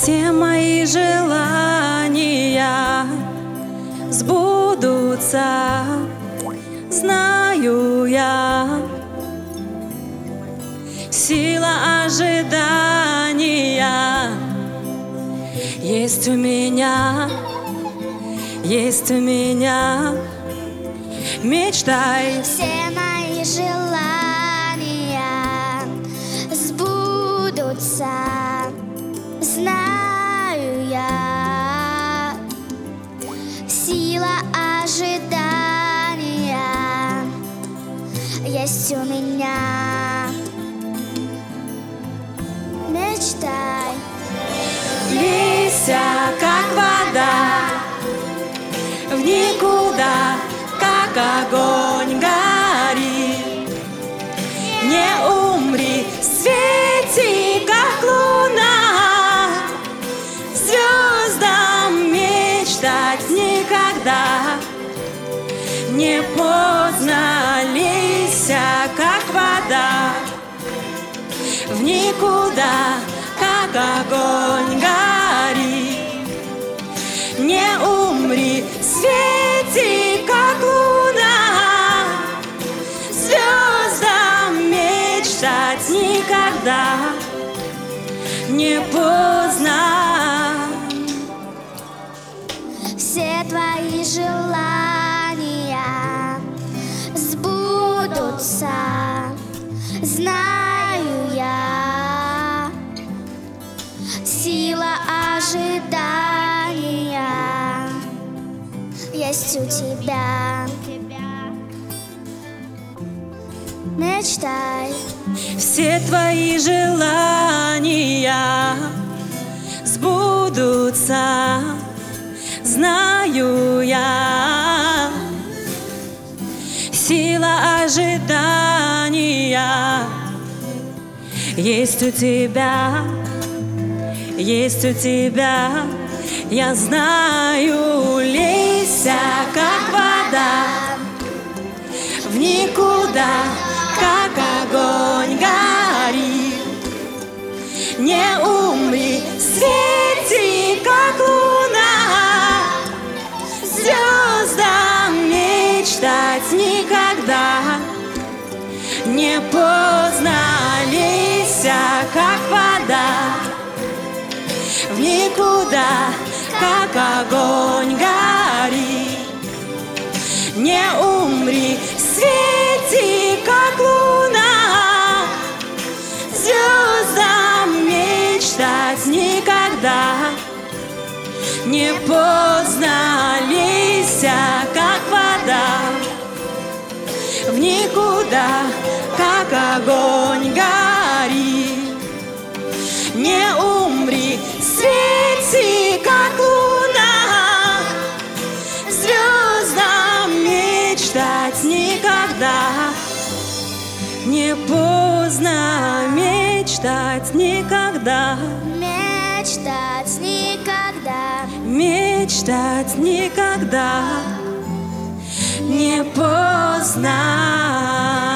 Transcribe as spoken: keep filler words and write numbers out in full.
Все мои желания сбудутся, знаю я. Сила ожидания есть у меня, есть у меня. Мечтай. Все мои желания сбудутся, знаю я. Сила ожидания есть у меня. Мечтай. Лейся, как вода, в никуда, как огонь гори. Не умри, свети, как луна. Звездам мечтать никогда. Не поздно, лейся, как вода, в никуда, как огонь гори. Не умри, свети, как луна. Звездам мечтать никогда. Не поздно. Все твои желания сбудутся, знаю я. Сила ожидания есть у тебя. Мечтай. Все твои желания сбудутся, знаю я. Сила ожидания есть у тебя, есть у тебя. Я знаю, лейся, как вода, в никуда, как огонь гори. Не умри, свети, как луна. Звездам мечтать никогда. Не поздно, лейся, как вода, в никуда, как огонь гори. Не умри, свети, как луна. Звездам мечтать никогда. Не поздно, лейся, как вода, в никуда, как огонь гори. Не умри, свети, как луна. Звездам мечтать никогда. Не поздно мечтать никогда. Мечтать никогда. Мечтать никогда. Не поздно.